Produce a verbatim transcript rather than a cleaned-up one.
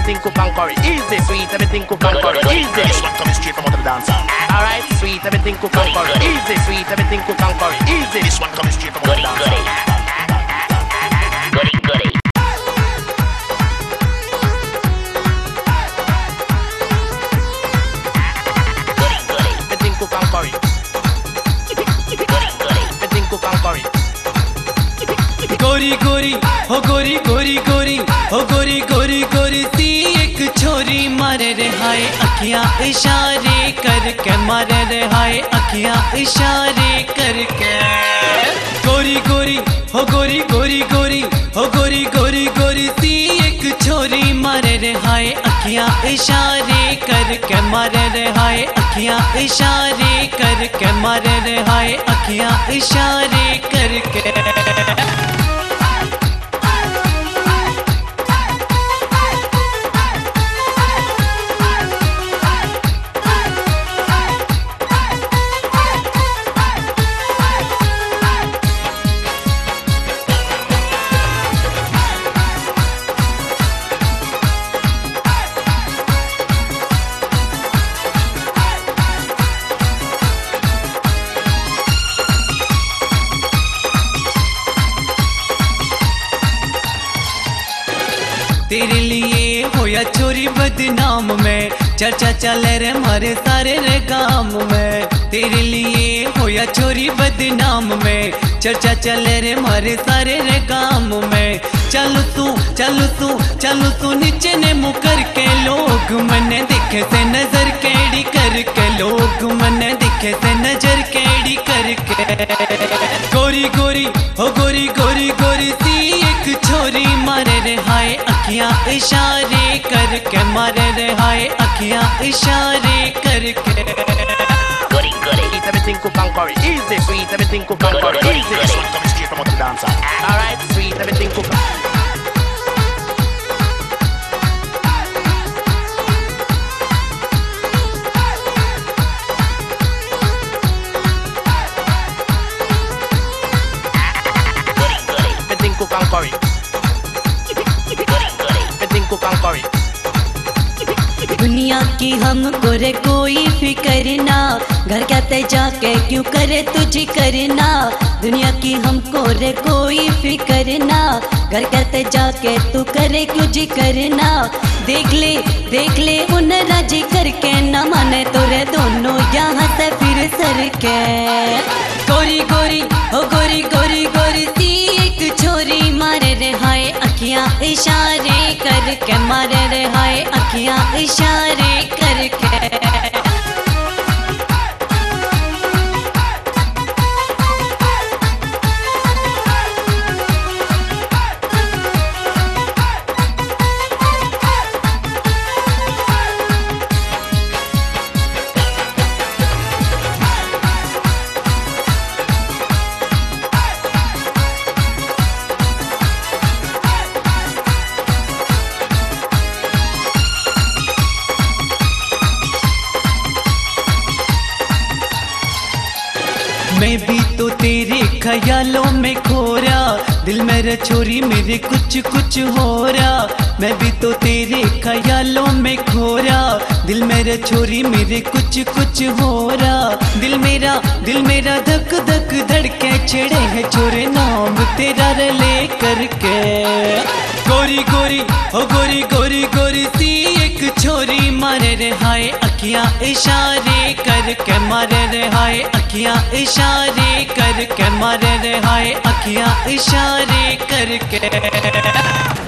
everything cook and curry. Easy, sweet, everything cook and curry. Easy. This one coming straight from out of the dancer. Alright, sweet, everything cook and curry. Easy, sweet, everything cook and curry. Easy. This one coming straight from out of the dancer. Goody, goody. Everything cook and curry. Everything cook and curry. गोरी गोरी हो गोरी गोरी गोरी हो गोरी गोरी गोरी सी एक छोरी मारे रे हाय अखियां इशारे करके मारे रे हाय अखियां इशारे करके गोरी गोरी हो गोरी गोरी गोरी हो गोरी गोरी गोरी सी एक छोरी मारे रे हाय अखियां इशारे करके मारे रे हाय अखियां इशारे करके मारे रे हाय अखियां इशारे करके तेरे लिए होया छोरी बदनाम में चर्चा चले रे मारे सारे रे गांव में तेरे लिए होया छोरी बदनाम में चर्चा चले रे मारे सारे रे गांव में चल तू चल तू चल तू नीचे ने मुँह करके लोग मने दिखे से नजर केड़ी करके लोग मने दिखे से नजर केड़ी करके गोरी गोरी हो गोरी गोरी गोरी सी एक छोरी मारे रे हाय अखियां इशारे करके मारे रे हाय अखियां इशारे करके Goody, goody. Eat everything cook and curry. Easy, sweet, everything cook and curry. Easy. This one coming straight from out of the dancer. Alright, sweet, everything cook. Goody, goody. Everything cook and curry. Goody, goody. Everything cook and curry. दुनिया की हमको रे कोई फिक्र ना घर कहते जाके क्यों करे तुझे करना दुनिया की हमको रे कोई फिक्र ना घर कहते जाके तू करे क्यों जी करना देख ले देख ले उन राजी करके न माने तोरे दोनों यहाँ से फिर सर के गोरी गोरी हो गोरी गोरी गोरी सी एक छोरी मारे रे हाय अखियां इशारे करके मारे रे हाय अखियां इशारे करके मैं भी तो तेरे ख्यालों में खो रहा दिल मेरा छोरी मेरे कुछ कुछ हो रहा मैं भी तो तेरे ख्यालों में खो रहा दिल मेरा छोरी मेरे कुछ कुछ हो रहा दिल मेरा दिल मेरा धक धक धड़के छिड़े है छोरे नाम तेरा ले करके गोरी गोरी हो गोरी गोरी गोरी सी एक छोरी मारे रे हाय अखियां इशारे करके मारे रे हाय अखियां इशारे करके मारे रे हाय अखियां इशारे करके